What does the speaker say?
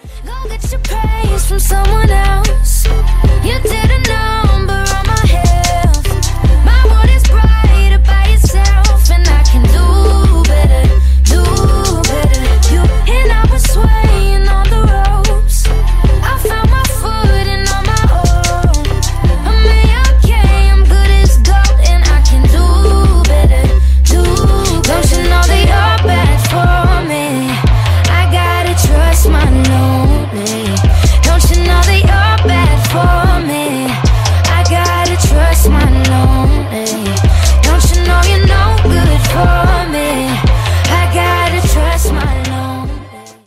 Go get your praise from someone else. You did